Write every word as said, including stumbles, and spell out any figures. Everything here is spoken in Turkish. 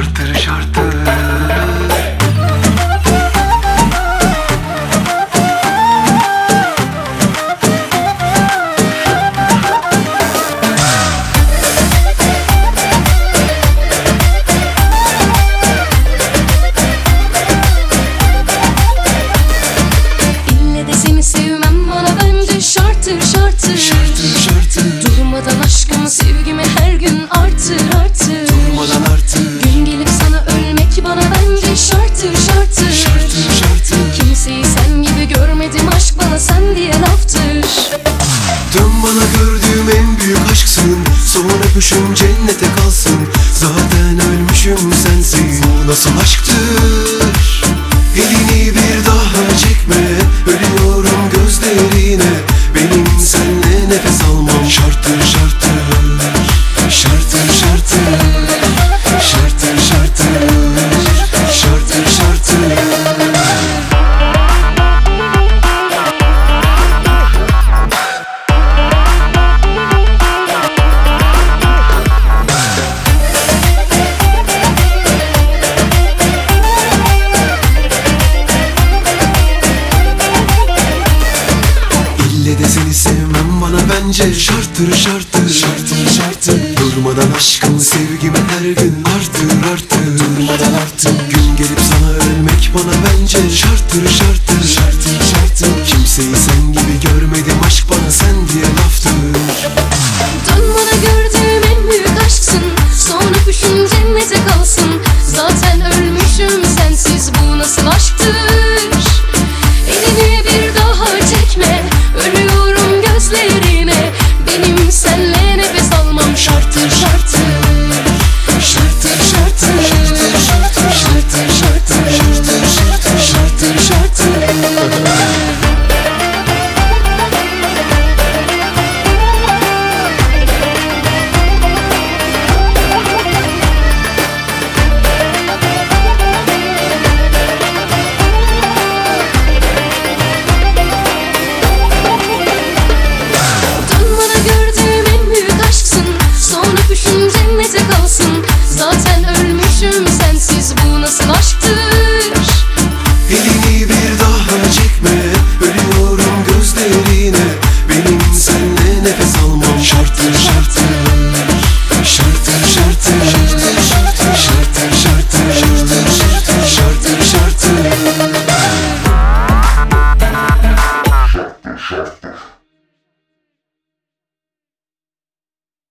Şarttır şarttır. İlle de seni sevmem bana bence şarttır şarttır. Şarttır şarttır. Durmadan aşkımı sevgimi her gün artır artır. Durmadan artır. Gün gelip sana ölmek bana bence şarttır şarttır. Şarttır şarttır. Kimseyi sen gibi görmedim, aşk bana sen diye laftır. Dön bana, gördüğüm en büyük aşksın. Son öpüşüm cennete kalsın. Zaten ölmüşüm sensin. Bu nasıl aşktır? Elini bir daha çekme. Ölüyorum gözlerine. Benim senle nefes almam. Şarttır şarttır. Şarttır şarttır. Şarttır şarttır. Şarttır şarttır. İlle de seni sevmem bana bence şarttır şarttır. Şarttır şarttır. Durmadan aşkım sevgimi her gün artır artır. Durmadan artır. Gün gelip sana ölmek bana bence şarttır şarttır. Şarttır şarttır. Kimseyi sen